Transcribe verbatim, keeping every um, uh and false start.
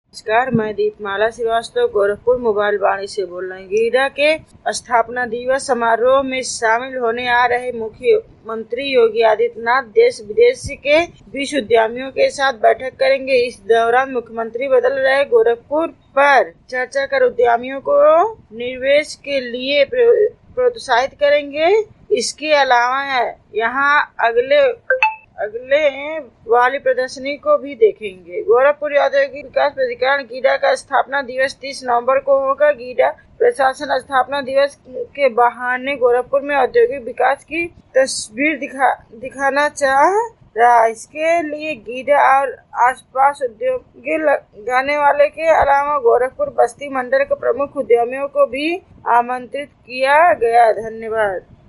नमस्कार, मैं दीपमाला श्रीवास्तव गोरखपुर मोबाइल वाणी से बोल रही हूँ। गीडा के स्थापना दिवस समारोह में शामिल होने आ रहे मुख्यमंत्री योगी आदित्यनाथ देश विदेश के बीस उद्यमियों के साथ बैठक करेंगे। इस दौरान मुख्यमंत्री बदल रहे गोरखपुर पर चर्चा कर उद्यमियों को निवेश के लिए प्रोत्साहित करेंगे। इसके अलावा यहाँ अगले अगले वाली प्रदर्शनी को भी देखेंगे। गोरखपुर औद्योगिक विकास प्राधिकरण गीडा का स्थापना दिवस तीस नवंबर को होगा। गीडा प्रशासन स्थापना दिवस के बहाने गोरखपुर में औद्योगिक विकास की तस्वीर दिखा दिखाना चाह रहा। इसके लिए गीडा और आसपास उद्योग लगाने वाले के अलावा गोरखपुर बस्ती मंडल के प्रमुख उद्यमियों को भी आमंत्रित किया गया। धन्यवाद।